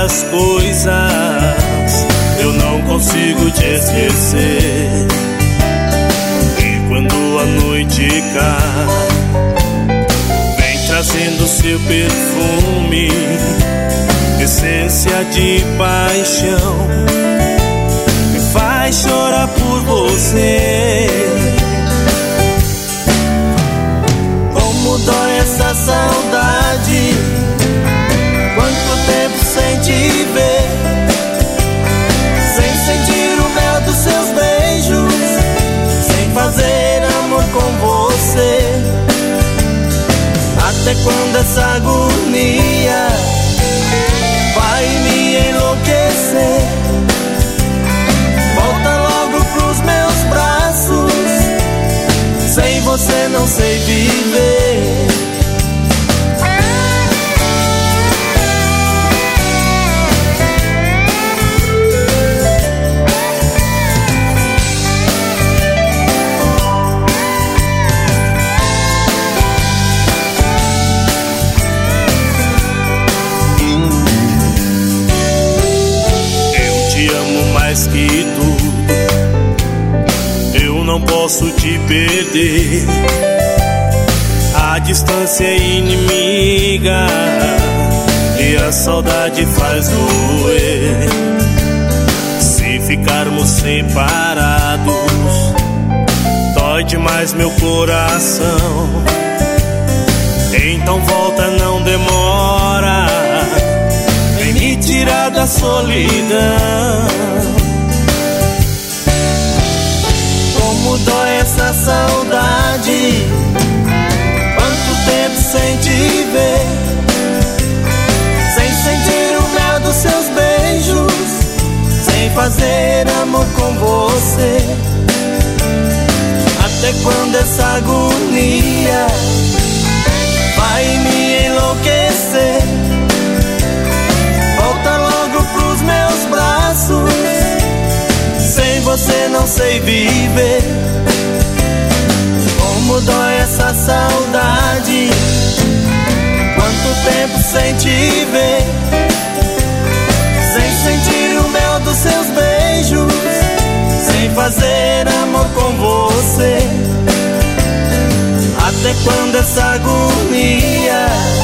tantas coisas, eu não consigo te esquecer. E quando a noite cai, vem trazendo seu perfume, essência de paixão, me faz chorar por você. Como dói essa saudade, quanto tempo sem te ver, sem sentir o mel dos seus beijos, sem fazer amor com você. Até quando essa agonia vai me enlouquecer? Volta logo pros meus braços, sem você não sei viver. Mais que tudo, eu não posso te perder. A distância é inimiga e a saudade faz doer. Se ficarmos separados, dói demais meu coração. Então volta, não demora, vem me tirar da solidão. Como dói essa saudade, quanto tempo sem te ver, sem sentir o mel dos seus beijos, sem fazer amor com você. Até quando essa agonia vai me enlouquecer? Volta logo pros meus braços, sem você não sei viver. Como dói essa saudade, quanto tempo sem te ver, sem sentir o mel dos seus beijos, sem fazer amor com você. Até quando essa agonia